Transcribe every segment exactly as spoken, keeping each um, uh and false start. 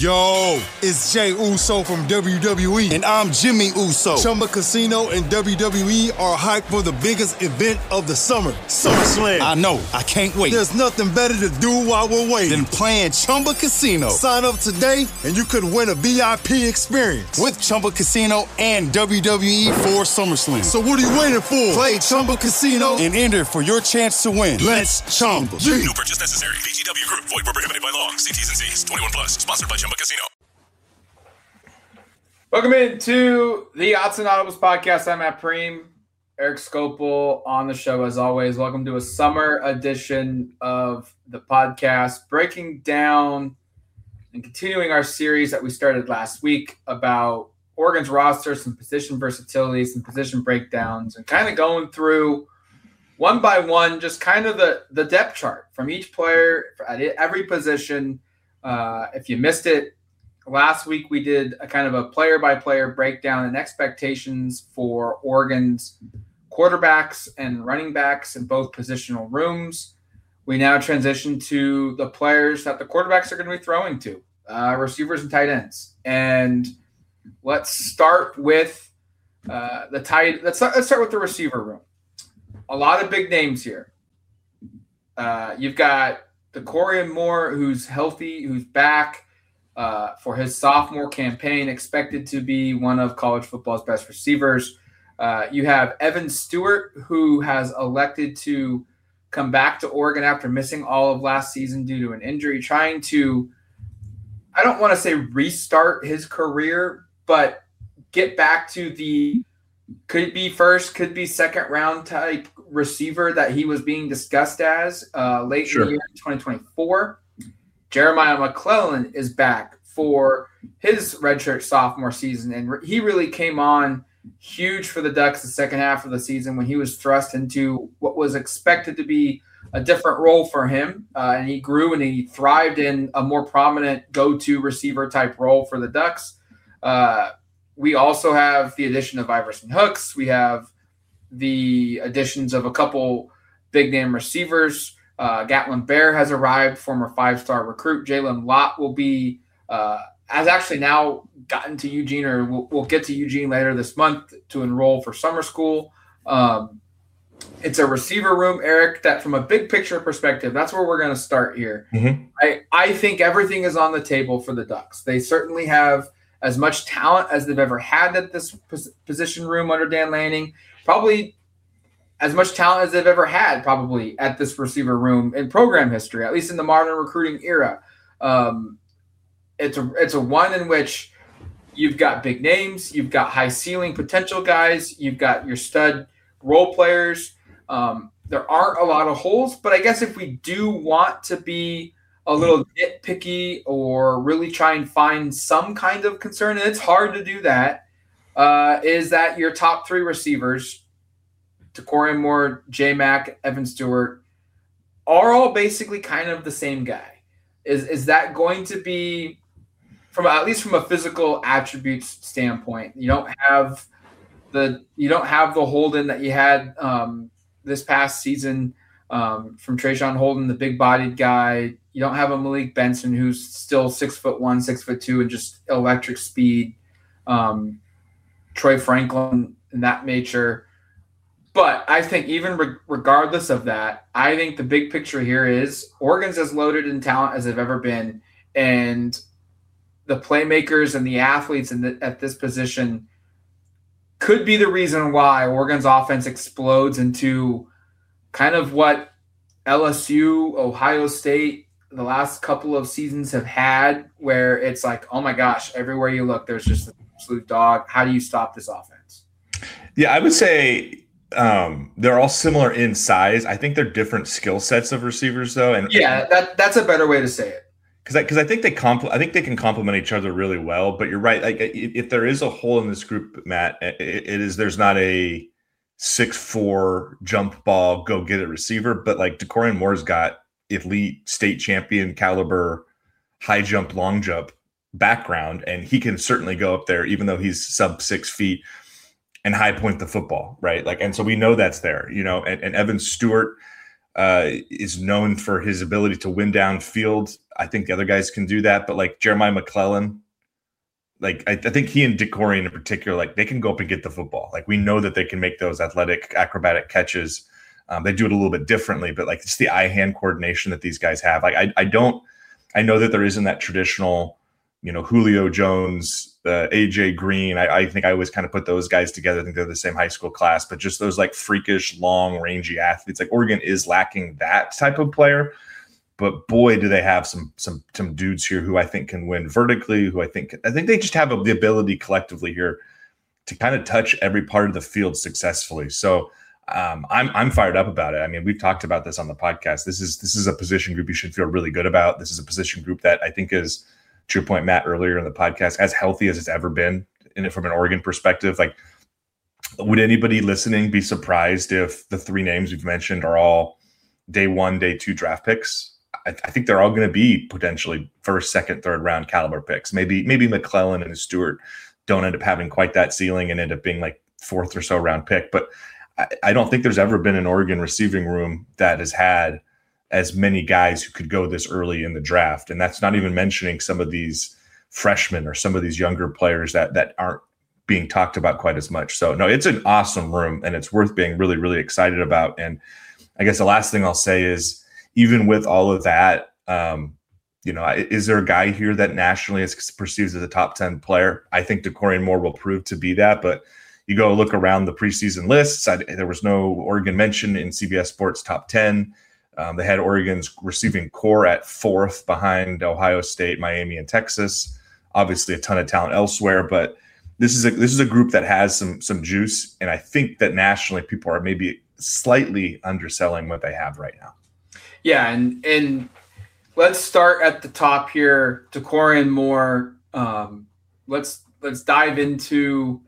Yo, it's Jay Uso from W W E. And I'm Jimmy Uso. Chumba Casino and W W E are hyped for the biggest event of the summer, SummerSlam. I know. I can't wait. There's nothing better to do while we're waiting than playing Chumba Casino. Sign up today and you could win a V I P experience with Chumba Casino and W W E for SummerSlam. So what are you waiting for? Play Chumba Casino and enter for your chance to win. Let's Chumba. No purchase necessary. V G W Group. Void where prohibited by law. See T's and C's. twenty-one plus. Sponsored by Chumba Casino. Welcome into the Odds and Audibles podcast. I'm Matt Preem. Eric Scopel on the show as always. Welcome to a summer edition of the podcast, breaking down and continuing our series that we started last week about Oregon's roster, some position versatility, some position breakdowns, and kind of going through one by one, just kind of the, the depth chart from each player at every position. Uh, if you missed it, last week we did a kind of a player-by-player breakdown and expectations for Oregon's quarterbacks and running backs in both positional rooms. We now transition to the players that the quarterbacks are going to be throwing to, uh, receivers and tight ends. And let's start with uh, the tight. Let's start, let's start with the receiver room. A lot of big names here. Uh, you've got DeCorian Moore, who's healthy, who's back uh, for his sophomore campaign, expected to be one of college football's best receivers. Uh, you have Evan Stewart, who has elected to come back to Oregon after missing all of last season due to an injury, trying to, I don't want to say restart his career, but get back to the could be first, could be second round type receiver that he was being discussed as uh, late sure. in the year twenty twenty-four. Jeremiah McClellan is back for his redshirt sophomore season, and re- he really came on huge for the Ducks the second half of the season when he was thrust into what was expected to be a different role for him, uh, and he grew and he thrived in a more prominent go-to receiver type role for the Ducks. Uh, we also have the addition of Iverson Hooks. We have the additions of a couple big-name receivers. Uh, Gatlin Bear has arrived, former five-star recruit. Jalen Lott will be uh, has actually now gotten to Eugene, or we'll, we'll get to Eugene later this month to enroll for summer school. Um, it's a receiver room, Eric, that from a big picture perspective, that's where we're going to start here. Mm-hmm. I, I think everything is on the table for the Ducks. They certainly have as much talent as they've ever had at this pos- position room under Dan Lanning, probably as much talent as they've ever had probably at this receiver room in program history, at least in the modern recruiting era. Um, it's a, it's a one in which you've got big names, you've got high ceiling potential guys, you've got your stud role players. Um, there aren't a lot of holes, but I guess if we do want to be a little nitpicky or really try and find some kind of concern, and it's hard to do that, uh, is that your top three receivers, DeCorian Moore, J-Mac, Evan Stewart, are all basically kind of the same guy. Is is that going to be, from at least from a physical attributes standpoint, you don't have the you don't have the Holden that you had um, this past season um, from Trayshawn Holden, the big-bodied guy. You don't have a Malik Benson who's still six foot one, six foot two, and just electric speed. Um, Troy Franklin in that nature. But I think even re- regardless of that, I think the big picture here is Oregon's as loaded in talent as they've ever been, and the playmakers and the athletes in the, at this position could be the reason why Oregon's offense explodes into kind of what L S U, Ohio State, the last couple of seasons have had, where it's like, oh my gosh, everywhere you look, there's just an absolute dog. How do you stop this offense? Yeah, I would say um, they're all similar in size. I think they're different skill sets of receivers, though. And yeah, that that's a better way to say it. Because I, because I think they compl- I think they can complement each other really well. But you're right. Like if, if there is a hole in this group, Matt, it, it is there's not a six four jump ball go get it receiver, but like DeCorian Moore's got elite state champion caliber high jump, long jump background, and he can certainly go up there, even though he's sub six feet, and high point the football, right? Like, and so we know that's there, you know. And, and Evan Stewart, uh, is known for his ability to win downfield. I think the other guys can do that, but like Jeremiah McClellan, like I, I think he and DeCorian in particular, like they can go up and get the football. Like we know that they can make those athletic, acrobatic catches. Um, they do it a little bit differently, but like it's the eye-hand coordination that these guys have. Like I, I don't, I know that there isn't that traditional, you know, Julio Jones, uh, A J Green. I, I think I always kind of put those guys together. I think they're the same high school class, but just those like freakish, long, rangy athletes. Like Oregon is lacking that type of player. But boy, do they have some some some dudes here who I think can win vertically. Who I think I think they just have the ability collectively here to kind of touch every part of the field successfully. So um, I'm I'm fired up about it. I mean, we've talked about this on the podcast. This is this is a position group you should feel really good about. This is a position group that I think is, to your point, Matt, earlier in the podcast, as healthy as it's ever been in it from an Oregon perspective. Like, would anybody listening be surprised if the three names we've mentioned are all day one, day two draft picks? I, I think they're all going to be potentially first, second, third round caliber picks. Maybe maybe McClellan and Stewart don't end up having quite that ceiling and end up being like fourth or so round pick. But I, I don't think there's ever been an Oregon receiving room that has had as many guys who could go this early in the draft. And that's not even mentioning some of these freshmen or some of these younger players that that aren't being talked about quite as much. So no, it's an awesome room and it's worth being really, really excited about. And I guess the last thing I'll say is, even with all of that, um, you know, is there a guy here that nationally is perceived as a top ten player? I think DeCorian Moore will prove to be that, but you go look around the preseason lists. I, there was no Oregon mention in C B S Sports top ten. Um, they had Oregon's receiving core at fourth behind Ohio State, Miami, and Texas. Obviously, a ton of talent elsewhere, but this is a this is a group that has some some juice, and I think that nationally people are maybe slightly underselling what they have right now. Yeah, and and let's start at the top here. DeCorian Moore. Um, let's let's dive into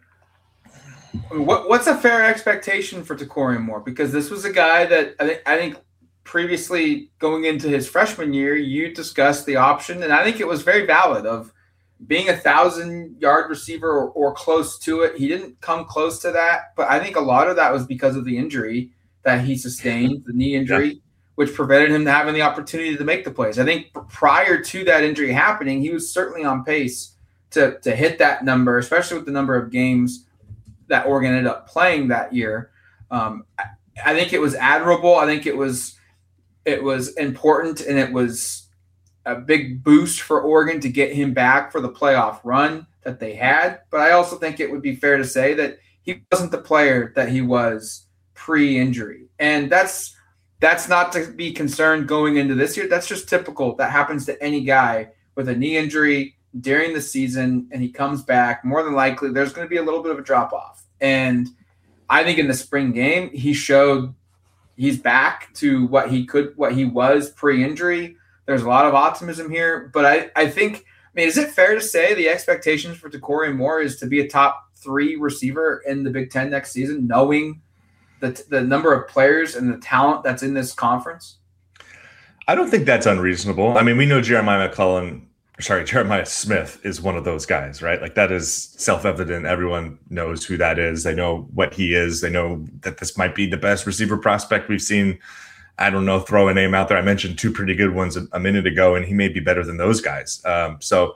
what what's a fair expectation for DeCorian Moore, because this was a guy that I think I think previously going into his freshman year, you discussed the option, and I think it was very valid, of being a thousand yard receiver or, or close to it. He didn't come close to that, but I think a lot of that was because of the injury that he sustained, the knee injury. Yeah. Which prevented him having the opportunity to make the plays. I think prior to that injury happening, he was certainly on pace to, to hit that number, especially with the number of games that Oregon ended up playing that year. Um, I, I think it was admirable. I think it was it was important, and it was a big boost for Oregon to get him back for the playoff run that they had. But I also think it would be fair to say that he wasn't the player that he was pre-injury. And that's That's not to be concerned going into this year. That's just typical. That happens to any guy with a knee injury during the season, and he comes back. More than likely, there's going to be a little bit of a drop-off. And I think in the spring game, he showed he's back to what he could, what he was pre-injury. There's a lot of optimism here. But I, I think, I mean, is it fair to say the expectations for DeCorian Moore is to be a top three receiver in the Big Ten next season, knowing The, the number of players and the talent that's in this conference? I don't think that's unreasonable. I mean, we know Jeremiah McClellan, sorry, Jeremiah Smith is one of those guys, right? Like that is self-evident. Everyone knows who that is. They know what he is. They know that this might be the best receiver prospect we've seen. I don't know, throw a name out there. I mentioned two pretty good ones a, a minute ago, and he may be better than those guys. Um, so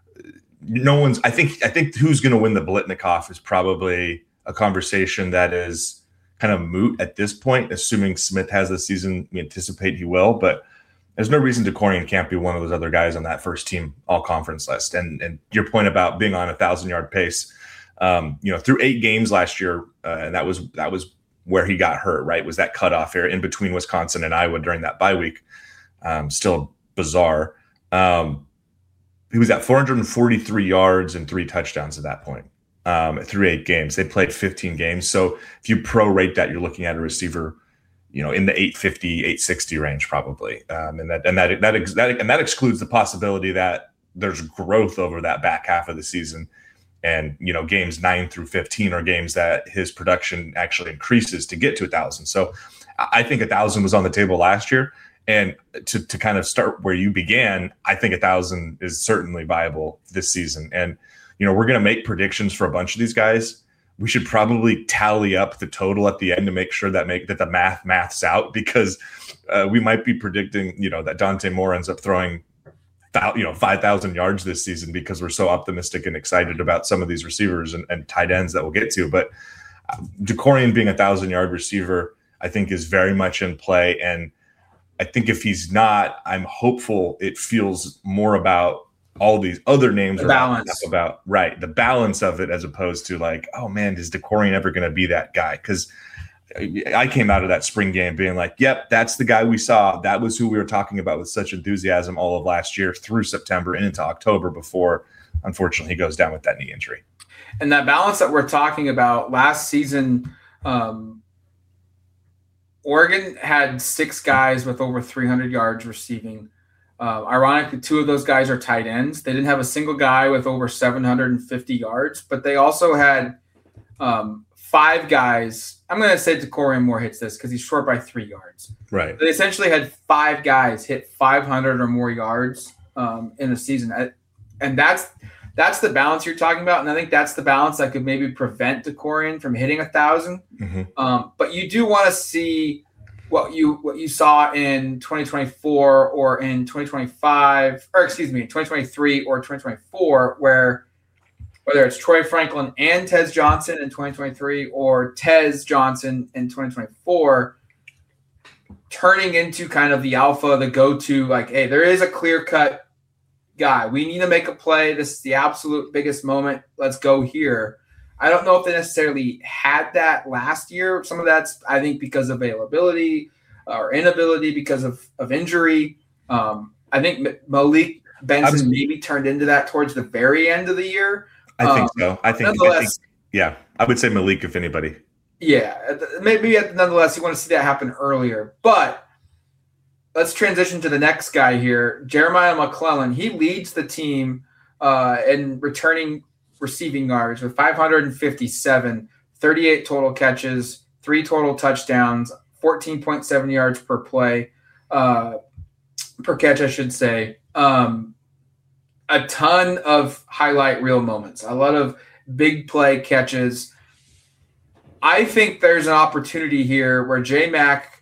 no one's, I think, I think who's going to win the Biletnikoff is probably a conversation that is kind of moot at this point, assuming Smith has the season we anticipate he will. But there's no reason DeCorian can't be one of those other guys on that first team all-conference list. And and your point about being on a thousand-yard pace, um, you know, through eight games last year, uh, and that was that was where he got hurt, right, was that cutoff here in between Wisconsin and Iowa during that bye week. Um, still bizarre. Um, he was at four hundred forty-three yards and three touchdowns at that point. Um, through eight games. They played fifteen games. So if you prorate that, you're looking at a receiver, you know, in the eight fifty, eight sixty range probably. Um, and that and that that, ex- that and that excludes the possibility that there's growth over that back half of the season. And, you know, games nine through fifteen are games that his production actually increases to get to a thousand. So I think a thousand was on the table last year. And to to kind of start where you began, I think a thousand is certainly viable this season. And you know, we're going to make predictions for a bunch of these guys, we should probably tally up the total at the end to make sure that make that the math maths out, because uh, we might be predicting, you know, that Dante Moore ends up throwing, you know, five thousand yards this season because we're so optimistic and excited about some of these receivers and, and tight ends that we'll get to. But uh, Dakorien being a thousand yard receiver, I think is very much in play. And I think if he's not, I'm hopeful it feels more about all these other names the are balance about, right, the balance of it, as opposed to like, oh man, is Dakorien ever going to be that guy? Because I came out of that spring game being like, yep, that's the guy we saw. That was who we were talking about with such enthusiasm all of last year through September and into October before, unfortunately, he goes down with that knee injury. And that balance that we're talking about last season, um, Oregon had six guys with over three hundred yards receiving. Uh, ironically, two of those guys are tight ends. They didn't have a single guy with over seven hundred fifty yards, but they also had um, five guys. I'm going to say Dakorien Moore hits this because he's short by three yards. Right. They essentially had five guys hit five hundred or more yards um, in a season. And that's that's the balance you're talking about. And I think that's the balance that could maybe prevent Dakorien from hitting a thousand. Mm-hmm. Um, but you do want to see what you what you saw in twenty twenty-four or in twenty twenty-five, or excuse me, twenty twenty-three or twenty twenty-four, where whether it's Troy Franklin and Tez Johnson in twenty twenty-three or Tez Johnson in twenty twenty-four, turning into kind of the alpha, the go-to, like, hey, there is a clear-cut guy. We need to make a play. This is the absolute biggest moment. Let's go here. I don't know if they necessarily had that last year. Some of that's, I think, because of availability or inability because of, of injury. Um, I think Malik Benson I'm, maybe turned into that towards the very end of the year. I think um, so. I think, I think, yeah, I would say Malik, if anybody. Yeah, maybe nonetheless, you want to see that happen earlier. But let's transition to the next guy here, Jeremiah McClellan. He leads the team uh, in returning receiving yards with five hundred fifty-seven, thirty-eight total catches, three total touchdowns, fourteen point seven yards per play, uh, per catch, I should say. Um, a ton of highlight reel moments, a lot of big play catches. I think there's an opportunity here where J-Mac,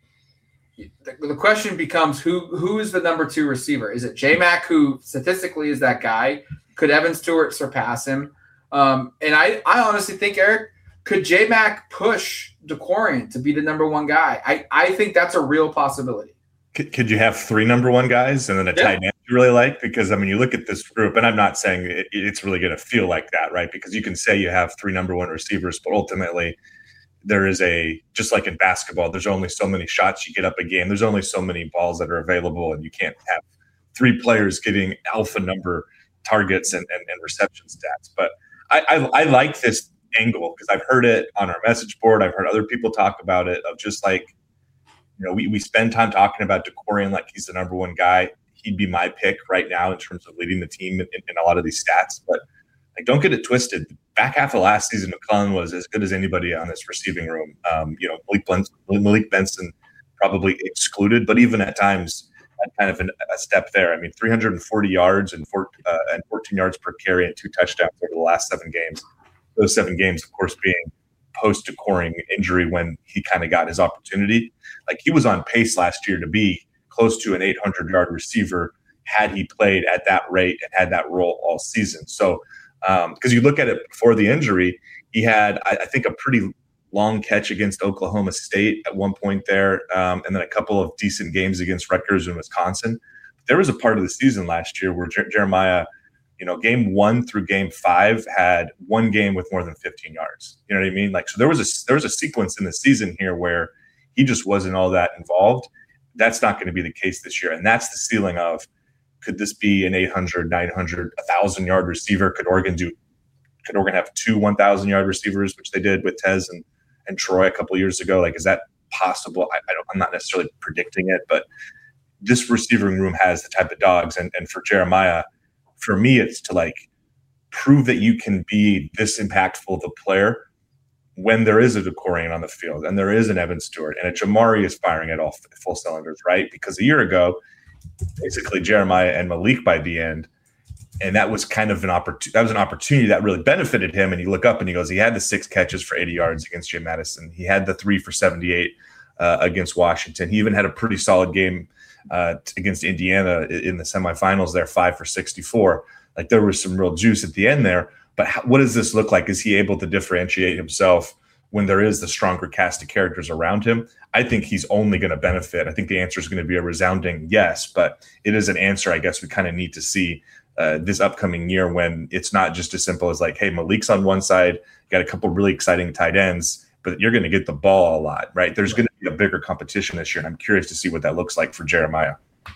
the, the question becomes who who is the number two receiver? Is it J-Mac, who statistically is that guy? Could Evan Stewart surpass him? Um, and I, I honestly think, Eric, could J-Mac push Dakorien to be the number one guy? I, I think that's a real possibility. Could, could you have three number one guys and then a yeah. tight end you really like? Because, I mean, you look at this group, and I'm not saying it, it's really going to feel like that, right? Because you can say you have three number one receivers, but ultimately there is a – just like in basketball, there's only so many shots you get up a game. There's only so many balls that are available, and you can't have three players getting alpha number – targets and, and, and reception stats. But I, I, I like this angle because I've heard it on our message board. I've heard other people talk about it of just like, you know, we, we spend time talking about Dakorien like he's the number one guy. He'd be my pick right now in terms of leading the team in, in a lot of these stats. But like, don't get it twisted. Back half of last season, McClellan was as good as anybody on this receiving room. Um, you know, Malik Benson, Malik Benson probably excluded, but even at times – kind of an, a step there. I mean, three hundred forty yards and, four, uh, and fourteen yards per carry and two touchdowns over the last seven games. Those seven games, of course, being post-Dakorien injury when he kind of got his opportunity. Like, he was on pace last year to be close to an eight hundred yard receiver had he played at that rate and had that role all season. So, because um, you look at it before the injury, he had, I, I think, a pretty long catch against Oklahoma State at one point there, um, and then a couple of decent games against Rutgers and Wisconsin. There was a part of the season last year where Jer- Jeremiah, you know, game one through game five had one game with more than fifteen yards. You know what I mean? Like, so there was a there was a sequence in the season here where he just wasn't all that involved. That's not going to be the case this year, and that's the ceiling of, could this be an eight hundred, nine hundred, one thousand yard receiver? Could Oregon do? Could Oregon have two one thousand yard receivers, which they did with Tez and and Troy a couple of years ago? Like, is that possible? I, I don't, I'm not necessarily predicting it, but this receiving room has the type of dogs. And, and for Jeremiah, for me, it's to like prove that you can be this impactful of a player when there is a Dakorien on the field and there is an Evan Stewart and a Jamari is firing at all full cylinders, right? Because a year ago, basically Jeremiah and Malik by the end and that was kind of an opportunity. That was an opportunity that really benefited him. And you look up and he goes, he had the six catches for eighty yards against Jay Madison. He had the three for seventy-eight uh, against Washington. He even had a pretty solid game uh, against Indiana in the semifinals there, five for sixty-four. Like there was some real juice at the end there. But how, what does this look like? Is he able to differentiate himself when there is the stronger cast of characters around him? I think he's only going to benefit. I think the answer is going to be a resounding yes, but it is an answer I guess we kind of need to see uh, this upcoming year when it's not just as simple as like, hey, Malik's on one side, got a couple really exciting tight ends, but you're going to get the ball a lot, right? There's going to be a bigger competition this year, and I'm curious to see what that looks like for Jeremiah.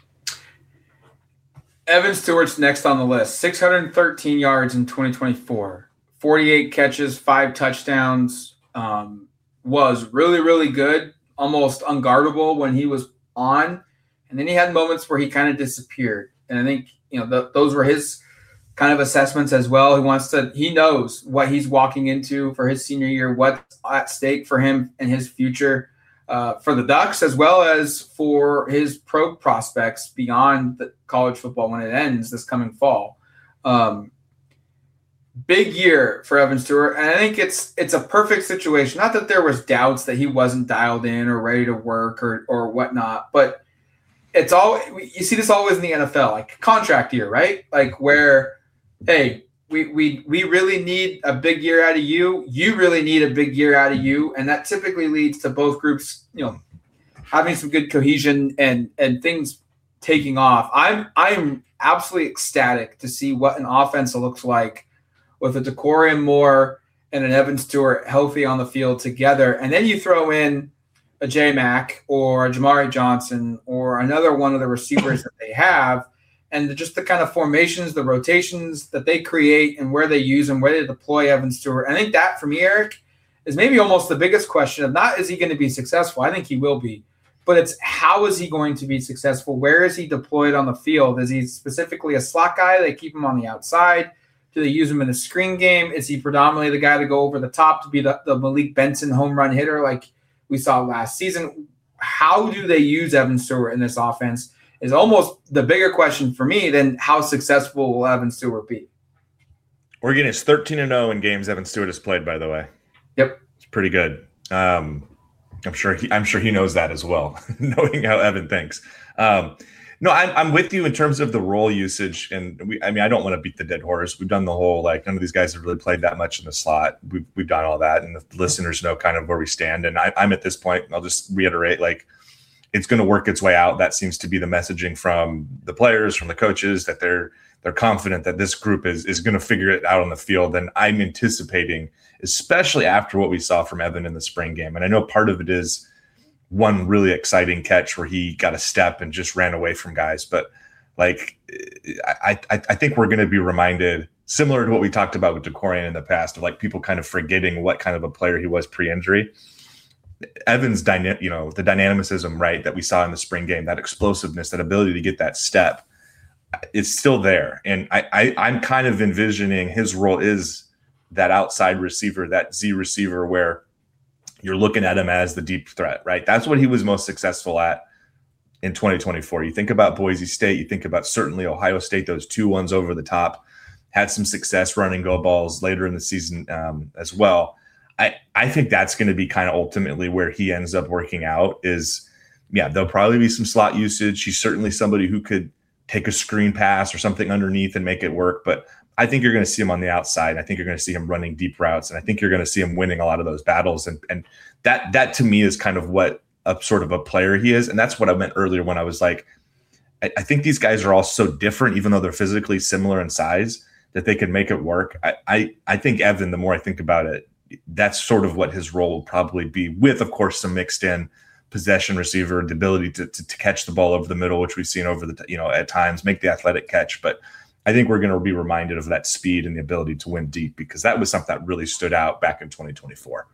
Evan Stewart's next on the list. six hundred thirteen yards in twenty twenty-four. forty-eight catches, five touchdowns. Um, was really, really good. Almost unguardable when he was on. And then he had moments where he kind of disappeared. And I think, you know, the, those were his kind of assessments as well. He wants to – he knows what he's walking into for his senior year, what's at stake for him and his future. Uh, for the Ducks, as well as for his pro prospects beyond the college football when it ends this coming fall. Um, big year for Evan Stewart, and I think it's it's a perfect situation. Not that there was doubts that he wasn't dialed in or ready to work or or whatnot, but it's all you see this always in the N F L, like contract year, right? Like where, hey, we we we really need a big year out of you. You really need a big year out of you, and that typically leads to both groups, you know, having some good cohesion and and things taking off. I'm I'm absolutely ecstatic to see what an offense looks like with a Dakorien Moore and an Evan Stewart healthy on the field together, and then you throw in a J-Mac or a Jamari Johnson or another one of the receivers that they have. And the, just the kind of formations, the rotations that they create and where they use them, where they deploy Evan Stewart. I think that, for me, Eric, is maybe almost the biggest question of not is he going to be successful? I think he will be. But it's how is he going to be successful? Where is he deployed on the field? Is he specifically a slot guy? They keep him on the outside. Do they use him in a screen game? Is he predominantly the guy to go over the top to be the, the Malik Benson home run hitter like we saw last season? How do they use Evan Stewart in this offense is almost the bigger question for me than how successful will Evan Stewart be. Oregon is thirteen and oh in games Evan Stewart has played, by the way. Yep. It's pretty good. Um, I'm sure he, I'm sure he knows that as well, knowing how Evan thinks. Um, no, I'm, I'm with you in terms of the role usage. And we, I mean, I don't want to beat the dead horse. We've done the whole, like, none of these guys have really played that much in the slot. We've, we've done all that. And the listeners know kind of where we stand. And I, I'm at this point, I'll just reiterate, like, it's going to work its way out. That seems to be the messaging from the players, from the coaches, that they're they're confident that this group is is going to figure it out on the field. And I'm anticipating, especially after what we saw from Evan in the spring game. And I know part of it is one really exciting catch where he got a step and just ran away from guys. But like, I I, I think we're going to be reminded, similar to what we talked about with Dakorien in the past, of like people kind of forgetting what kind of a player he was pre-injury. Evan's dyna- you know, the dynamicism, right, that we saw in the spring game, that explosiveness, that ability to get that step, it's still there. And I, I, I'm kind of envisioning his role is that outside receiver, that Z receiver, where you're looking at him as the deep threat, right? That's what he was most successful at in twenty twenty-four. You think about Boise State, you think about certainly Ohio State, those two ones over the top, had some success running go balls later in the season um, as well. I, I think that's going to be kind of ultimately where he ends up working out is, yeah, there'll probably be some slot usage. He's certainly somebody who could take a screen pass or something underneath and make it work. But I think you're going to see him on the outside. I think you're going to see him running deep routes. And I think you're going to see him winning a lot of those battles. And, and that, that to me is kind of what a sort of a player he is. And that's what I meant earlier when I was like, I, I think these guys are all so different, even though they're physically similar in size, that they can make it work. I, I, I think Evan, the more I think about it, that's sort of what his role will probably be, with, of course, some mixed in possession receiver, the ability to, to, to catch the ball over the middle, which we've seen over the, you know, at times, make the athletic catch. But I think we're going to be reminded of that speed and the ability to win deep, because that was something that really stood out back in twenty twenty-four.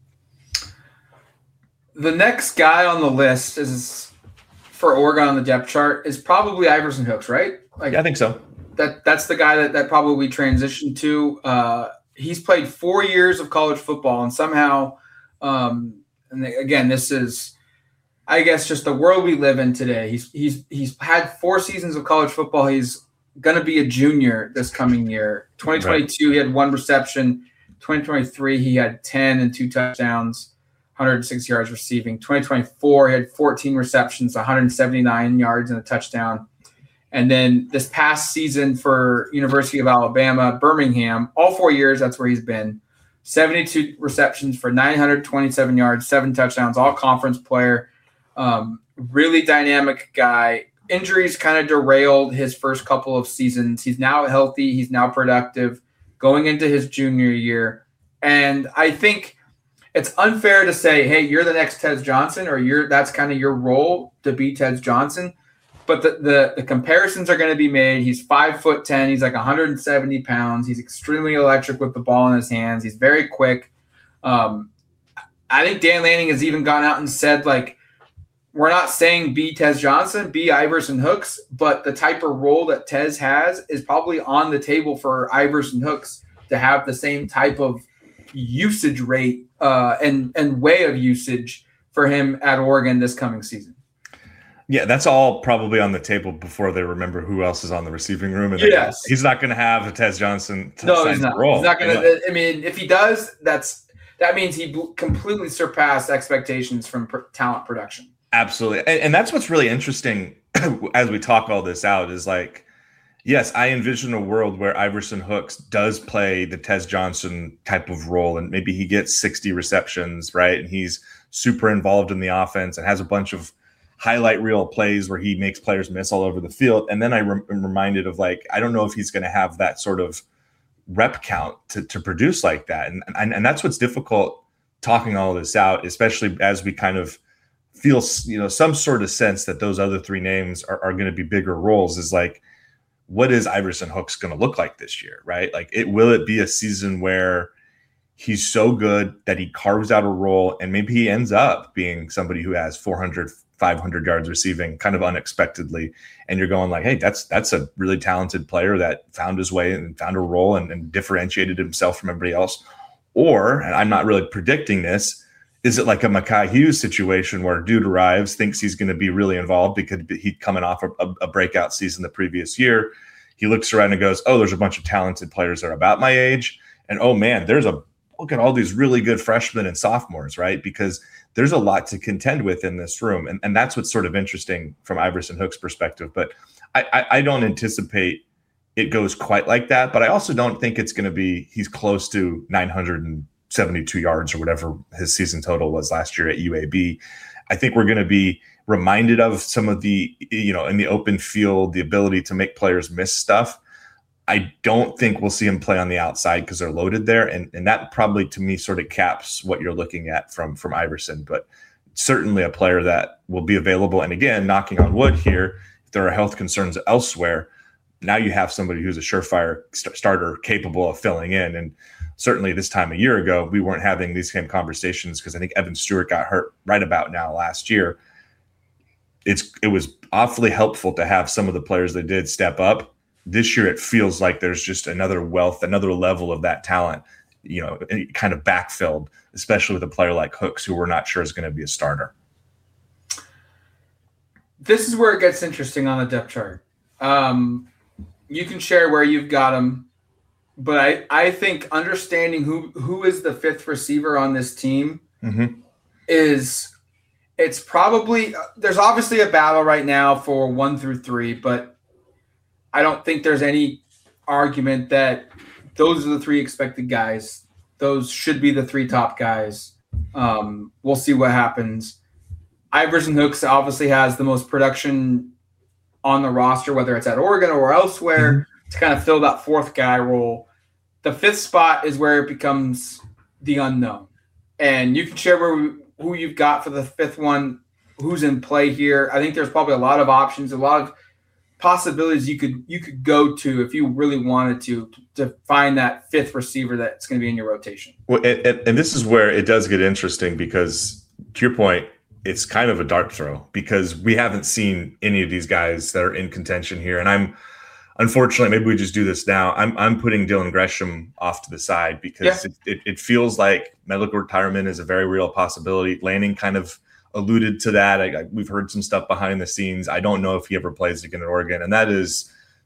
The next guy on the list is for Oregon on the depth chart is probably Iverson Hooks, right? Like, yeah, I think so. That that's the guy that, that probably transitioned to. Uh, he's played four years of college football, and somehow, um, and again, this is, I guess, just the world we live in today. He's he's he's had four seasons of college football. He's going to be a junior this coming year. twenty twenty-two, right. He had one reception. twenty twenty-three, he had ten and two touchdowns, one hundred six yards receiving. twenty twenty-four, he had fourteen receptions, one hundred seventy-nine yards and a touchdown. And then this past season for University of Alabama, Birmingham, all four years, that's where he's been. seventy-two receptions for nine hundred twenty-seven yards, seven touchdowns, all conference player. Um, really dynamic guy. Injuries kind of derailed his first couple of seasons. He's now healthy. He's now productive going into his junior year. And I think it's unfair to say, hey, you're the next Tez Johnson, or you're that's kind of your role to be Tez Johnson. But the, the, the comparisons are going to be made. He's five foot ten. He's like one hundred seventy pounds. He's extremely electric with the ball in his hands. He's very quick. Um, I think Dan Lanning has even gone out and said, like, we're not saying be Tez Johnson, be Iverson Hooks, but the type of role that Tez has is probably on the table for Iverson Hooks to have the same type of usage rate uh, and, and way of usage for him at Oregon this coming season. Yeah, that's all probably on the table before they remember who else is on the receiving room. And yes. He's not going to have a Tez Johnson to no, sign he's not. the role. He's not going to. I mean, if he does, that's that means he completely surpassed expectations from pr- talent production. Absolutely. And, and that's what's really interesting as we talk all this out is like, yes, I envision a world where Iverson Hooks does play the Tez Johnson type of role, and maybe he gets sixty receptions, right? And he's super involved in the offense and has a bunch of highlight reel plays where he makes players miss all over the field. And then I re- am reminded of like, I don't know if he's going to have that sort of rep count to, to produce like that. And, and, and that's what's difficult talking all this out, especially as we kind of feel, you know, some sort of sense that those other three names are, are going to be bigger roles is like, what is Iverson Hooks going to look like this year? Right? Like it, will it be a season where he's so good that he carves out a role and maybe he ends up being somebody who has four hundred, five hundred yards receiving kind of unexpectedly. And you're going like, hey, that's, that's a really talented player that found his way and found a role and, and differentiated himself from everybody else. Or, and I'm not really predicting this, is it like a Mekhi Hughes situation where dude arrives, thinks he's going to be really involved because he'd coming off a, a breakout season the previous year. He looks around and goes, oh, there's a bunch of talented players that are about my age. And oh man, there's a, look at all these really good freshmen and sophomores, right? Because there's a lot to contend with in this room. And, and that's what's sort of interesting from Iverson Hooks' perspective. But I, I, I don't anticipate it goes quite like that. But I also don't think it's going to be, he's close to nine hundred seventy-two yards or whatever his season total was last year at U A B. I think we're going to be reminded of some of the, you know, in the open field, the ability to make players miss stuff. I don't think we'll see him play on the outside because they're loaded there. And, and that probably, to me, sort of caps what you're looking at from, from Iverson. But certainly a player that will be available. And again, knocking on wood here, if there are health concerns elsewhere, now you have somebody who's a surefire st- starter capable of filling in. And certainly this time a year ago, we weren't having these same conversations because I think Evan Stewart got hurt right about now last year. It's It was awfully helpful to have some of the players that did step up. This year, it feels like there's just another wealth, another level of that talent, you know, kind of backfilled, especially with a player like Hooks, who we're not sure is going to be a starter. This is where it gets interesting on the depth chart. Um, you can share where you've got him, but I, I think understanding who, who is the fifth receiver on this team mm-hmm. is it's probably – there's obviously a battle right now for one through three, but I don't think there's any argument that those are the three expected guys. Those should be the three top guys. Um, we'll see what happens. Iverson Hooks obviously has the most production on the roster, whether it's at Oregon or elsewhere, mm-hmm. to kind of fill that fourth guy role. The fifth spot is where it becomes the unknown. And you can share where we, who you've got for the fifth one, who's in play here. I think there's probably a lot of options, a lot of possibilities you could you could go to if you really wanted to to find that fifth receiver that's going to be in your rotation. Well, and, and, and this is where it does get interesting because, to your point, it's kind of a dart throw because we haven't seen any of these guys that are in contention here. And I'm unfortunately, maybe we just do this now. I'm I'm putting Dylan Gresham off to the side because yeah. it, it, it feels like medical retirement is a very real possibility. Lanning kind of alluded to that. I, I, we've heard some stuff behind the scenes. I don't know if he ever plays again at Oregon, and that is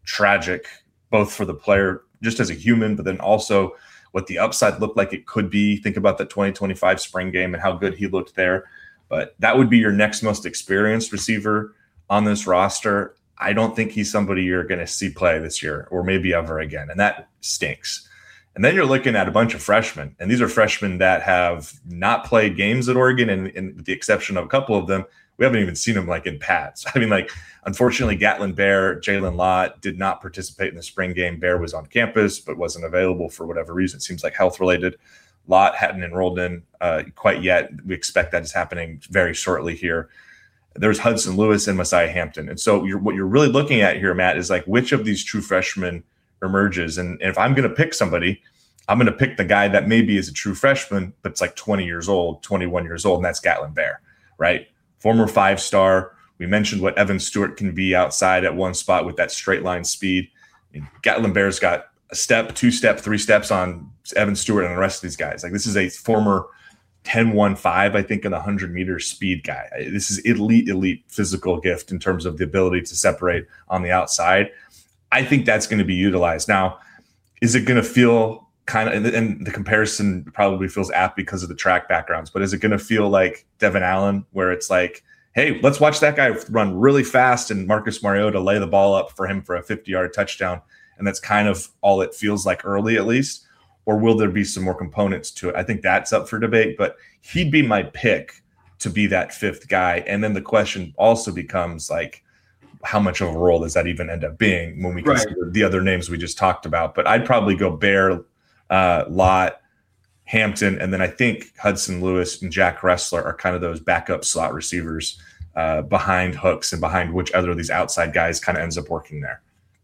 tragic, both for the player just as a human, but then also what the upside looked like it could be. Think about the twenty twenty-five spring game and how good he looked there. But that would be your next most experienced receiver on this roster. I don't think he's somebody you're going to see play this year or maybe ever again. And that stinks. And then you're looking at a bunch of freshmen. And these are freshmen that have not played games at Oregon. And, and with the exception of a couple of them, we haven't even seen them like in pads. I mean, like, unfortunately, Gatlin Bair, Jalen Lott did not participate in the spring game. Bair was on campus, but wasn't available for whatever reason. It seems like health related. Lott hadn't enrolled in uh, quite yet. We expect that is happening very shortly here. There's Hudson Lewis and Messiah Hampton. And so you're, what you're really looking at here, Matt, is like which of these true freshmen emerges. And, and if I'm going to pick somebody, I'm going to pick the guy that maybe is a true freshman, but it's like twenty years old, twenty-one years old, and that's Gatlin Bair, right? Former five-star. We mentioned what Evan Stewart can be outside at one spot with that straight line speed. I mean, Gatlin Bair's got a step, two step, three steps on Evan Stewart and the rest of these guys. Like, this is a former ten one five, I think, in the one hundred meter speed guy. This is elite, elite physical gift in terms of the ability to separate on the outside. I think that's going to be utilized. Now, is it going to feel kind of, and the comparison probably feels apt because of the track backgrounds, but is it going to feel like Devin Allen, where it's like, hey, let's watch that guy run really fast and Marcus Mariota lay the ball up for him for a fifty-yard touchdown, and that's kind of all it feels like early at least? Or will there be some more components to it? I think that's up for debate, but he'd be my pick to be that fifth guy. And then the question also becomes, like, how much of a role does that even end up being when we Right. consider the other names we just talked about? But I'd probably go Bair, uh, Lott, Hampton, and then I think Hudson Lewis and Jack Ressler are kind of those backup slot receivers uh, behind Hooks and behind which other of these outside guys kind of ends up working there.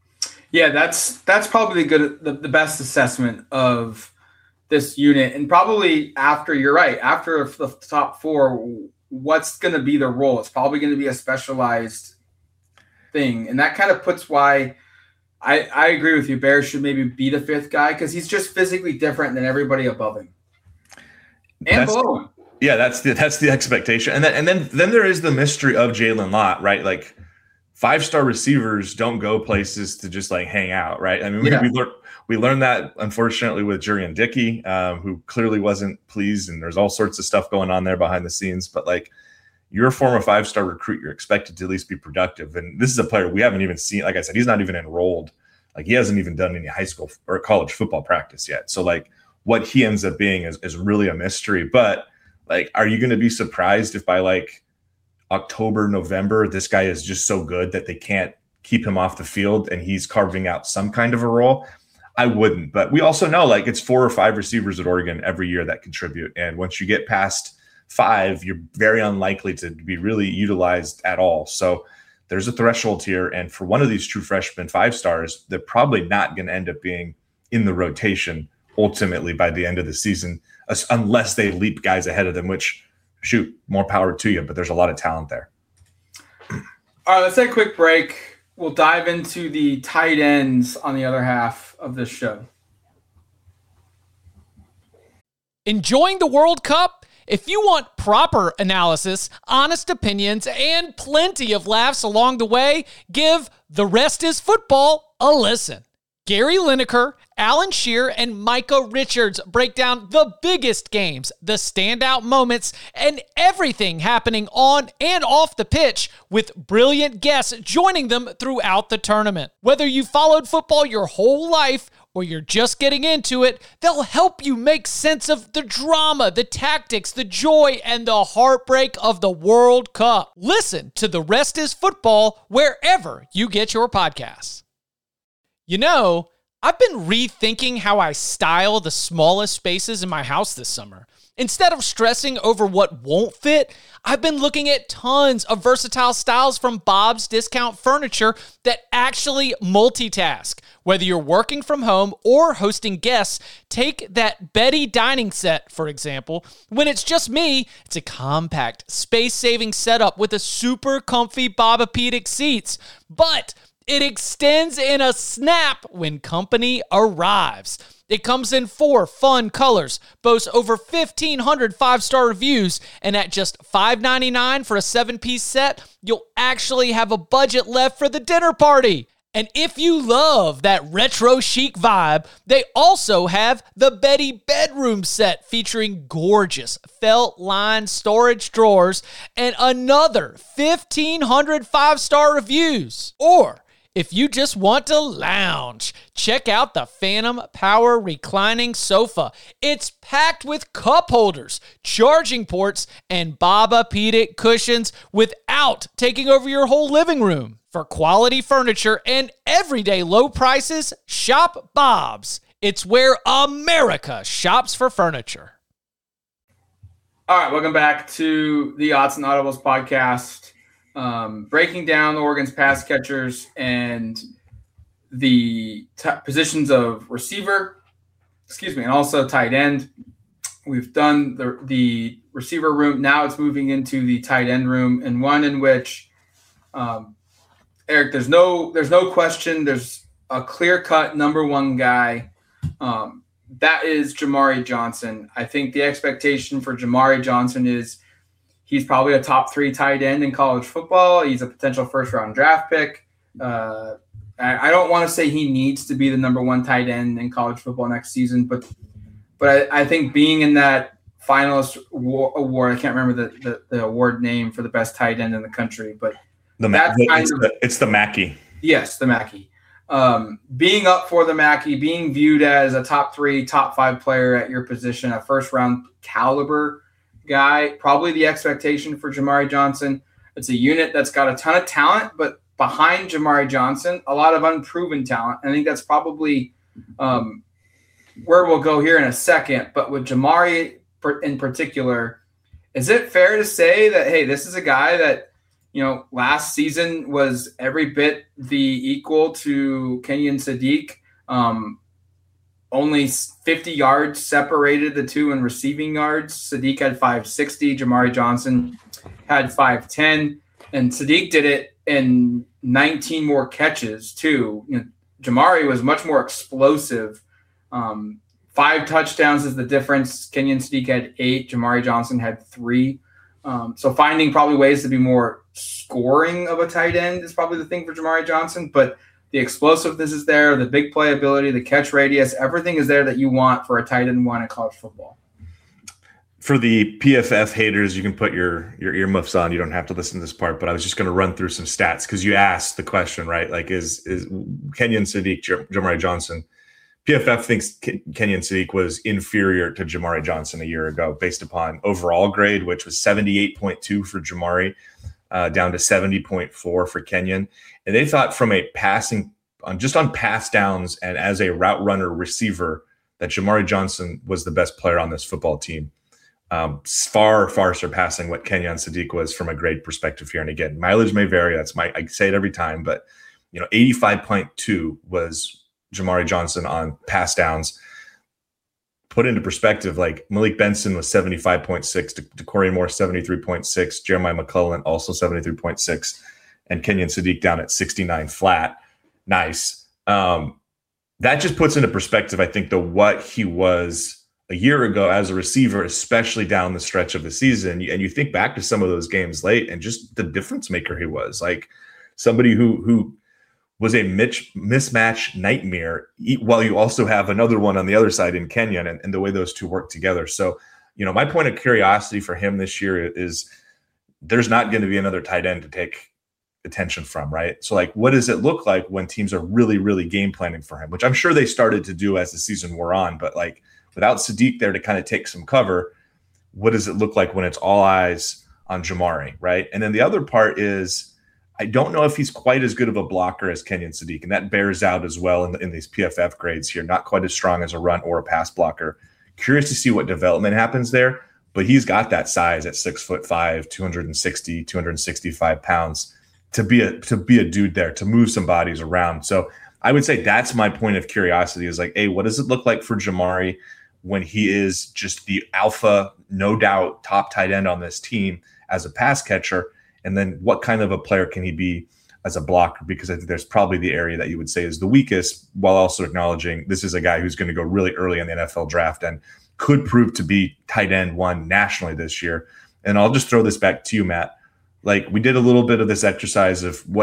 Yeah, that's that's probably good. The, the best assessment of this unit, and probably after you're right after the top four, what's going to be the role? It's probably going to be a specialized thing, and that kind of puts why I I agree with you. Bair should maybe be the fifth guy because he's just physically different than everybody above him and That's- below him. Yeah, that's the that's the expectation, and then and then then there is the mystery of Jalen Lott, right? Like, five-star receivers don't go places to just like hang out, right? I mean, we Yeah. we, lear- we learned that unfortunately with Jurian Dickey, um, who clearly wasn't pleased, and there's all sorts of stuff going on there behind the scenes. But like, you're a former five-star recruit, you're expected to at least be productive, and this is a player we haven't even seen. Like I said, he's not even enrolled. Like, he hasn't even done any high school or college football practice yet. So like, what he ends up being is is really a mystery. But like, are you going to be surprised if by like October, November, this guy is just so good that they can't keep him off the field and he's carving out some kind of a role? I wouldn't. But we also know, like, it's four or five receivers at Oregon every year that contribute. And once you get past five, you're very unlikely to be really utilized at all. So there's a threshold here. And for one of these true freshmen five stars, they're probably not going to end up being in the rotation ultimately by the end of the season, unless they leap guys ahead of them, which, shoot, more power to you, but there's a lot of talent there. All right, let's take a quick break. We'll dive into the tight ends on the other half of this show. Enjoying the World Cup? If you want proper analysis, honest opinions, and plenty of laughs along the way, give The Rest is Football a listen. Gary Lineker, Alan Shearer, and Micah Richards break down the biggest games, the standout moments, and everything happening on and off the pitch, with brilliant guests joining them throughout the tournament. Whether you followed football your whole life or you're just getting into it, they'll help you make sense of the drama, the tactics, the joy, and the heartbreak of the World Cup. Listen to The Rest is Football wherever you get your podcasts. You know, I've been rethinking how I style the smallest spaces in my house this summer. Instead of stressing over what won't fit, I've been looking at tons of versatile styles from Bob's Discount Furniture that actually multitask. Whether you're working from home or hosting guests, take that Betty dining set, for example. When it's just me, it's a compact, space-saving setup with a super comfy Bobapedic seats. But it extends in a snap when company arrives. It comes in four fun colors, boasts over fifteen hundred five-star reviews, and at just five dollars and ninety-nine cents for a seven-piece set, you'll actually have a budget left for the dinner party. And if you love that retro chic vibe, they also have the Betty bedroom set featuring gorgeous felt-lined storage drawers and another fifteen hundred five-star reviews. Or if you just want to lounge, check out the Phantom Power reclining sofa. It's packed with cup holders, charging ports, and Bobapedic cushions without taking over your whole living room. For quality furniture and everyday low prices, shop Bob's. It's where America shops for furniture. All right, welcome back to the Odds and Audibles podcast. Um, breaking down Oregon's pass catchers and the t- positions of receiver, excuse me, and also tight end. We've done the, the receiver room. Now it's moving into the tight end room, and one in which um, – Eric, there's no there's no question. There's a clear-cut number one guy. Um, that is Jamari Johnson. I think the expectation for Jamari Johnson is he's probably a top three tight end in college football. He's a potential first-round draft pick. Uh, I, I don't want to say he needs to be the number one tight end in college football next season, but but I, I think being in that finalist award, I can't remember the, the, the award name for the best tight end in the country, but The, That's the, kind it's, of, the, it's the Mackey. Yes, the Mackey. Um, being up for the Mackey, being viewed as a top three, top five player at your position, a first-round caliber guy, probably the expectation for Jamari Johnson. It's a unit that's got a ton of talent, but behind Jamari Johnson, a lot of unproven talent. I think that's probably um, where we'll go here in a second. But with Jamari in particular, is it fair to say that, hey, this is a guy that, you know, last season was every bit the equal to Kenyon Sadiq. Um, only fifty yards separated the two in receiving yards. Sadiq had five sixty. Jamari Johnson had five ten. And Sadiq did it in nineteen more catches, too. You know, Jamari was much more explosive. Um, five touchdowns is the difference. Kenyon Sadiq had eight. Jamari Johnson had three. Um, so finding probably ways to be more scoring of a tight end is probably the thing for Jamari Johnson, but the explosiveness is there, the big playability, the catch radius, everything is there that you want for a tight end one in college football. For the P F F haters, you can put your, your earmuffs on. You don't have to listen to this part, but I was just going to run through some stats because you asked the question, right? Like, is, is Kenyon Sadiq, J- Jamari Johnson? P F F thinks K- Kenyon Sadiq was inferior to Jamari Johnson a year ago based upon overall grade, which was seventy-eight point two for Jamari, uh, down to seventy point four for Kenyon. And they thought from a passing on just on pass downs and as a route runner receiver that Jamari Johnson was the best player on this football team. Um, far, far surpassing what Kenyon Sadiq was from a grade perspective here. And again, mileage may vary. That's my, I say it every time, but you know, eighty-five point two was Jamari Johnson on pass downs. Put into perspective, like Malik Benson was seventy-five point six, DeCorey Moore seventy-three point six, Jeremiah McClellan also seventy-three point six, and Kenyon Sadiq down at sixty-nine flat. Nice. Um, that just puts into perspective, I think, the what he was a year ago as a receiver, especially down the stretch of the season. And you think back to some of those games late and just the difference maker he was. Like somebody who who was a mitch, mismatch nightmare, while you also have another one on the other side in Kenyon, and, and the way those two work together. So, you know, my point of curiosity for him this year is there's not going to be another tight end to take attention from, right? So, like, what does it look like when teams are really, really game planning for him, which I'm sure they started to do as the season wore on, but like without Sadiq there to kind of take some cover, what does it look like when it's all eyes on Jamari, right? And then the other part is, I don't know if he's quite as good of a blocker as Kenyon Sadiq, and that bears out as well in, the, in these P F F grades here. Not quite as strong as a run or a pass blocker. Curious to see what development happens there, but he's got that size at six foot five, two hundred sixty, two hundred sixty-five pounds to be a to be a dude there, to move some bodies around. So I would say that's my point of curiosity is like, hey, what does it look like for Jamari when he is just the alpha, no doubt, top tight end on this team as a pass catcher? And then what kind of a player can he be as a blocker? Because I think there's probably the area that you would say is the weakest, while also acknowledging this is a guy who's going to go really early in the N F L draft and could prove to be tight end one nationally this year. And I'll just throw this back to you, Matt. Like, we did a little bit of this exercise of what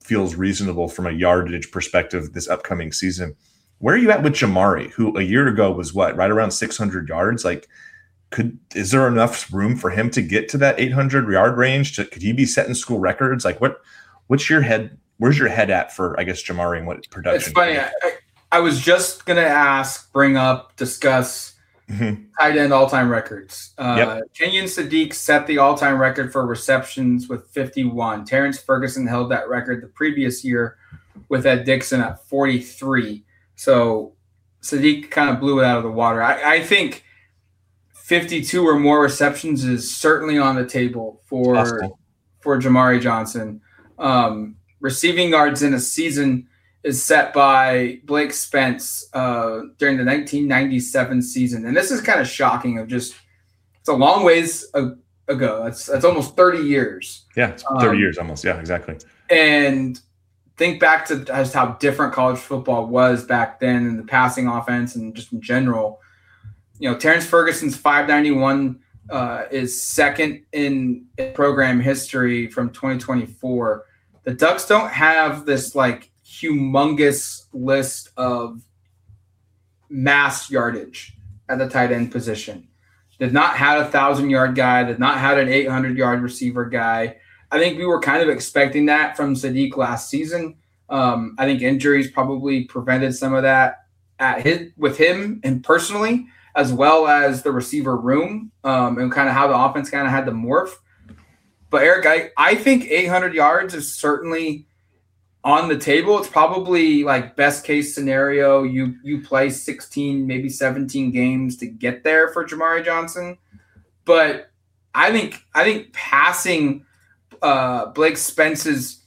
feels reasonable from a yardage perspective this upcoming season. Where are you at with Jamari, who a year ago was what, right around six hundred yards? Like, could is there enough room for him to get to that eight hundred yard range? To, could he be setting school records? Like, what? What's your head? Where's your head at for, I guess, Jamari and what production? It's funny. I, I was just gonna ask, bring up, discuss mm-hmm. tight end all-time records. Uh, yep. Kenyon Sadiq set the all-time record for receptions with fifty-one. Terrence Ferguson held that record the previous year with Ed Dixon at forty-three. So Sadiq kind of blew it out of the water. I, I think fifty-two or more receptions is certainly on the table for awesome. for Jamari Johnson. Um, receiving yards in a season is set by Blake Spence uh, during the nineteen ninety-seven season. And this is kind of shocking of just, it's a long ways ago. That's, that's almost thirty years. Yeah, it's thirty um, years almost. Yeah, exactly. And think back to just how different college football was back then and the passing offense and just in general. You know, Terrence Ferguson's five ninety-one uh, is second in program history from twenty twenty-four. The Ducks don't have this like humongous list of mass yardage at the tight end position. Did not have a thousand yard guy, did not have an eight hundred yard receiver guy. I think we were kind of expecting that from Sadiq last season. Um, I think injuries probably prevented some of that at his, with him and personally, as well as the receiver room um, and kind of how the offense kind of had to morph. But Eric, I, I think eight hundred yards is certainly on the table. It's probably like best case scenario. You you play sixteen, maybe seventeen games to get there for Jamari Johnson. But I think I think passing uh, Blake Spence's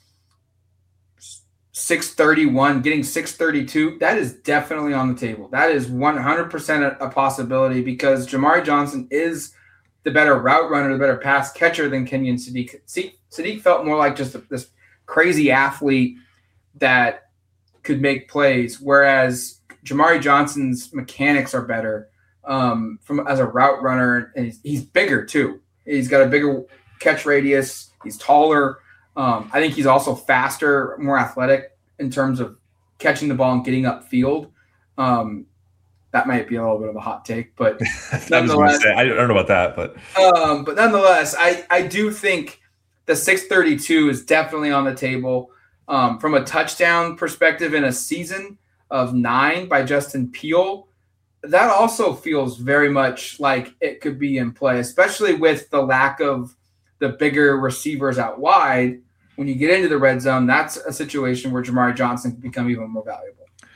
six thirty-one, getting six thirty-two, that is definitely on the table. That is one hundred percent a, a possibility because Jamari Johnson is the better route runner, the better pass catcher than Kenyon Sadiq. Sadiq felt more like just a, this crazy athlete that could make plays, whereas Jamari Johnson's mechanics are better um, from as a route runner, and he's, he's bigger too. He's got a bigger catch radius. He's taller. Um, I think he's also faster, more athletic in terms of catching the ball and getting upfield. Um, that might be a little bit of a hot take, but I, was say, I don't know about that, but um, but nonetheless, I, I do think the six thirty-two is definitely on the table. Um, from a touchdown perspective in a season of nine by Justin Peele, that also feels very much like it could be in play, especially with the lack of the bigger receivers out wide. When you get into the red zone, that's a situation where Jamari Johnson can become even more valuable.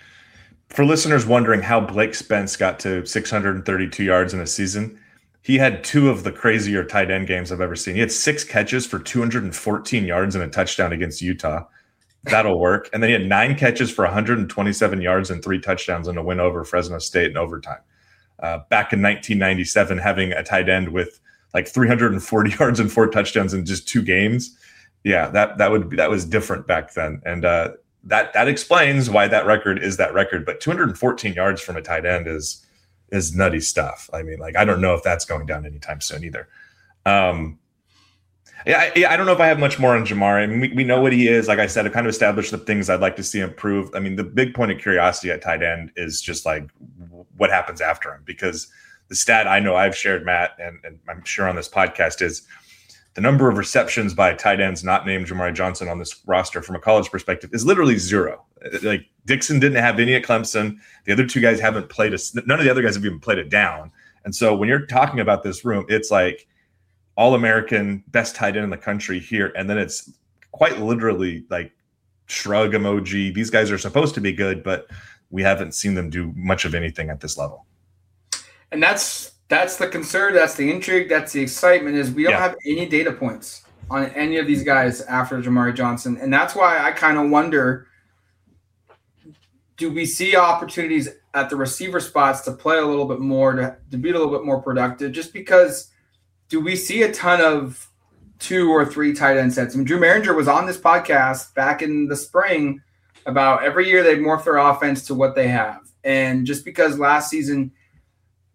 For listeners wondering how Blake Spence got to six hundred thirty-two yards in a season, he had two of the crazier tight end games I've ever seen. He had six catches for two hundred fourteen yards and a touchdown against Utah. That'll work. And then he had nine catches for one hundred twenty-seven yards and three touchdowns in a win over Fresno State in overtime. Uh, back in nineteen ninety-seven, having a tight end with like three hundred forty yards and four touchdowns in just two games. Yeah, that that would be, that was different back then. And uh, that that explains why that record is that record. But two hundred fourteen yards from a tight end is is nutty stuff. I mean, like, I don't know if that's going down anytime soon either. Um, yeah, I, yeah, I don't know if I have much more on Jamari. I mean, we, we know what he is. Like I said, I've kind of established the things I'd like to see improve. I mean, the big point of curiosity at tight end is just like what happens after him, because the stat I know I've shared, Matt, and, and I'm sure on this podcast is the number of receptions by tight ends not named Jamari Johnson on this roster from a college perspective is literally zero. Like, Dixon didn't have any at Clemson. The other two guys haven't played a, none of the other guys have even played it down. And so when you're talking about this room, it's like All-American, best tight end in the country here. And then it's quite literally like shrug emoji. These guys are supposed to be good, but we haven't seen them do much of anything at this level. And that's that's the concern, that's the intrigue, that's the excitement, is we don't yeah. have any data points on any of these guys after Jamari Johnson. And that's why I kind of wonder, do we see opportunities at the receiver spots to play a little bit more, to, to be a little bit more productive? Just because, do we see a ton of two or three tight end sets? I mean, Drew Maringer was on this podcast back in the spring about every year they morph their offense to what they have. And just because last season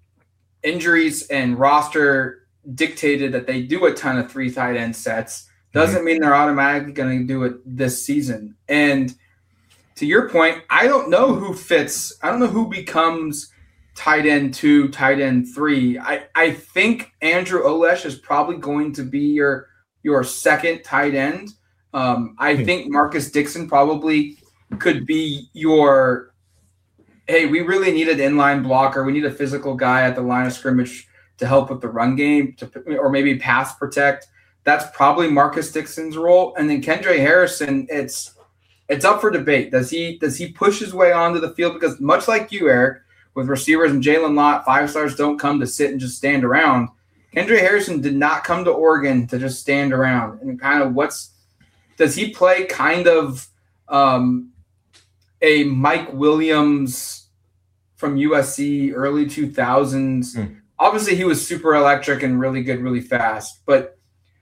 injuries and roster dictated that they do a ton of three tight end sets, doesn't Mm-hmm. mean they're automatically going to do it this season. And to your point, I don't know who fits. I don't know who becomes tight end two, tight end three. I, I think Andrew Olesh is probably going to be your your second tight end. Um, I Hmm. think Marcus Dixon probably could be your, hey, we really need an inline blocker. We need a physical guy at the line of scrimmage to help with the run game, to or maybe pass protect. That's probably Marcus Dixon's role. And then Kendra Harrison, it's it's up for debate. Does he does he push his way onto the field? Because much like you, Eric, with receivers and Jalen Lott, five stars don't come to sit and just stand around. Kendra Harrison did not come to Oregon to just stand around. And kind of what's does he play kind of um, a Mike Williams from U S C early two thousands? Hmm. Obviously, he was super electric and really good, really fast. But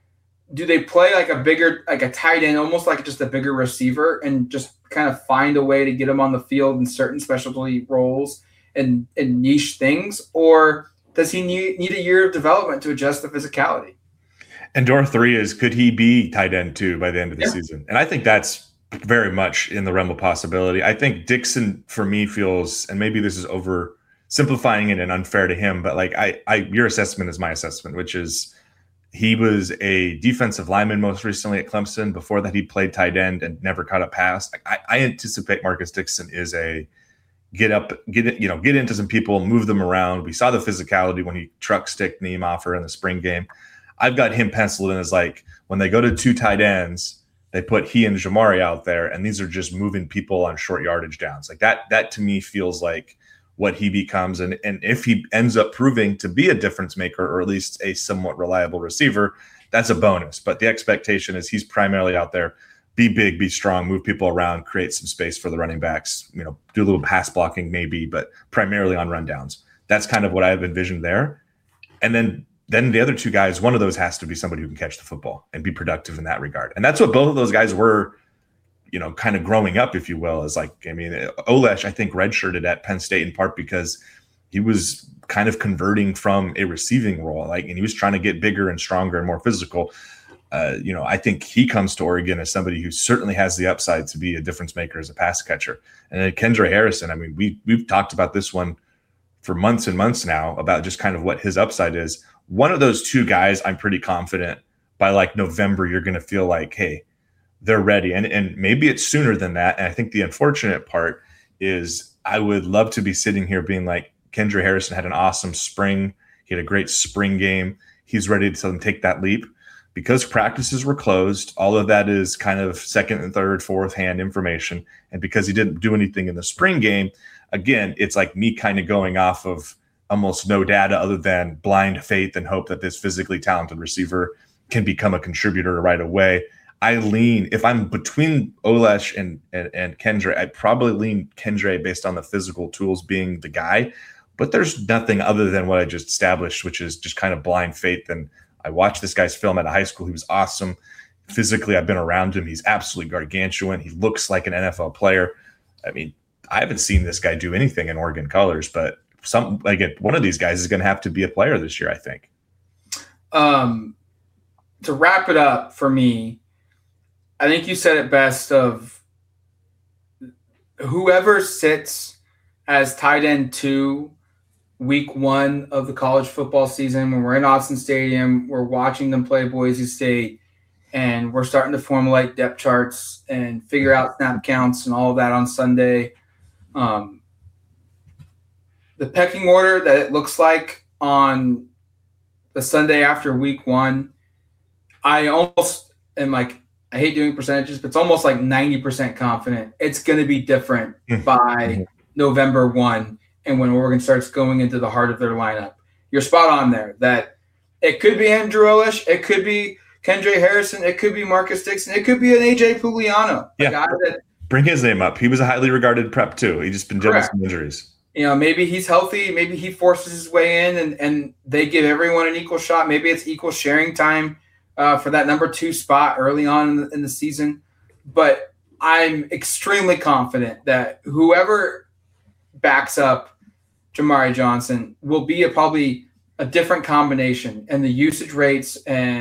do they play like a bigger, like a tight end, almost like just a bigger receiver, and just kind of find a way to get him on the field in certain specialty roles and, and niche things? Or does he need, need a year of development to adjust the physicality? And door three is, could he be tight end two by the end of the Yeah. season? And I think that's very much in the realm of possibility. I think Dixon, for me, feels, and maybe this is oversimplifying it and unfair to him, but like I, I, your assessment is my assessment, which is he was a defensive lineman most recently at Clemson. Before that, he played tight end and never caught a pass. I, I anticipate Marcus Dixon is a get up, get it, you know, get into some people, move them around. We saw the physicality when he truck stick Niemoffer in the spring game. I've got him penciled in as like when they go to two tight ends, they put he and Jamari out there, and these are just moving people on short yardage downs. Like that, that to me feels like what he becomes. And, and if he ends up proving to be a difference maker, or at least a somewhat reliable receiver, that's a bonus. But the expectation is he's primarily out there, be big, be strong, move people around, create some space for the running backs, you know, do a little pass blocking maybe, but primarily on rundowns. That's kind of what I've envisioned there. And then Then the other two guys, one of those has to be somebody who can catch the football and be productive in that regard. And that's what both of those guys were, you know, kind of growing up, if you will, is like, I mean, Olesh, I think, redshirted at Penn State in part because he was kind of converting from a receiving role, like, and he was trying to get bigger and stronger and more physical. Uh, you know, I think he comes to Oregon as somebody who certainly has the upside to be a difference maker as a pass catcher. And then Kendra Harrison, I mean, we, we've talked about this one for months and months now about just kind of what his upside is. One of those two guys, I'm pretty confident by like November, you're going to feel like, hey, they're ready. And, and maybe it's sooner than that. And I think the unfortunate part is I would love to be sitting here being like, Kendra Harrison had an awesome spring. He had a great spring game. He's ready to take that leap. Because practices were closed, all of that is kind of second and third, fourth hand information. And because he didn't do anything in the spring game, again, it's like me kind of going off of almost no data other than blind faith and hope that this physically talented receiver can become a contributor right away. I lean, if I'm between Olesh and, and, and Kendra, I'd probably lean Kendra based on the physical tools being the guy. But there's nothing other than what I just established, which is just kind of blind faith. And I watched this guy's film at a high school. He was awesome. Physically, I've been around him. He's absolutely gargantuan. He looks like an N F L player. I mean, I haven't seen this guy do anything in Oregon colors, but some like one of these guys is going to have to be a player this year, I think. Um, to wrap it up for me, I think you said it best of whoever sits as tight end two week one of the college football season, when we're in Austin Stadium, we're watching them play Boise State, and we're starting to formulate depth charts and figure out snap counts and all of that on Sunday. Um, the pecking order that it looks like on the Sunday after week one, I almost am like, I hate doing percentages, but it's almost like ninety percent confident it's going to be different by November first. And when Oregon starts going into the heart of their lineup, you're spot on there that it could be Andrew Olesh, it could be Kendra Harrison, it could be Marcus Dixon, it could be an A J Pugliano. Yeah. That, Bring his name up. He was a highly regarded prep too. He just been dealing with some injuries. You know, maybe he's healthy, maybe he forces his way in and, and they give everyone an equal shot. Maybe it's equal sharing time uh, for that number two spot early on in the, in the season. But I'm extremely confident that whoever backs up Jamari Johnson will be a, probably a different combination, and the usage rates and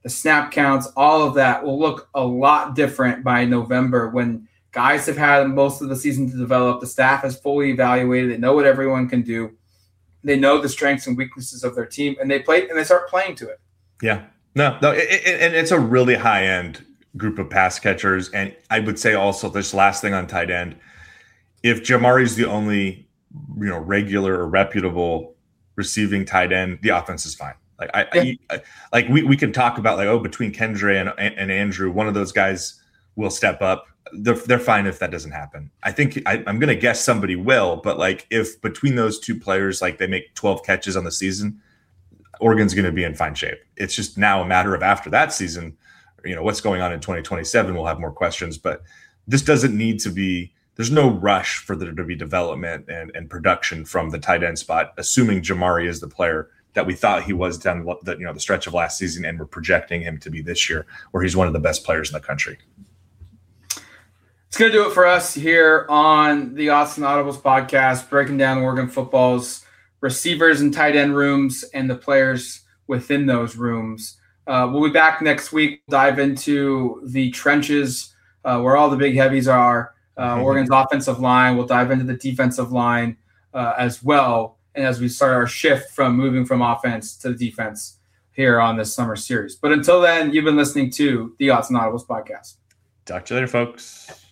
the snap counts, all of that will look a lot different by November when guys have had most of the season to develop. The staff has fully evaluated. They know what everyone can do. They know the strengths and weaknesses of their team, and they play and they start playing to it. Yeah, no, no, it, it, and it's a really high end group of pass catchers. And I would say also this last thing on tight end, if Jamari's the only, you know, regular or reputable receiving tight end, the offense is fine. Like I, yeah. I like we we can talk about like, oh, between Kendre and and Andrew, one of those guys will step up. They're they're fine if that doesn't happen. I think I, I'm going to guess somebody will, but like if between those two players, like they make twelve catches on the season, Oregon's going to be in fine shape. It's just now a matter of after that season, you know, what's going on in twenty twenty-seven. We'll have more questions, but this doesn't need to be. There's no rush for there to be development and, and production from the tight end spot, assuming Jamari is the player that we thought he was down the you know the stretch of last season, and we're projecting him to be this year, where he's one of the best players in the country. It's going to do it for us here on the Austin Audibles podcast, breaking down Oregon football's receivers and tight end rooms and the players within those rooms. Uh, we'll be back next week. Dive into the trenches uh, where all the big heavies are. Uh, mm-hmm. Oregon's offensive line. We'll dive into the defensive line uh, as well. And as we start our shift from moving from offense to the defense here on this summer series. But until then, you've been listening to the Austin Audibles podcast. Talk to you later, folks.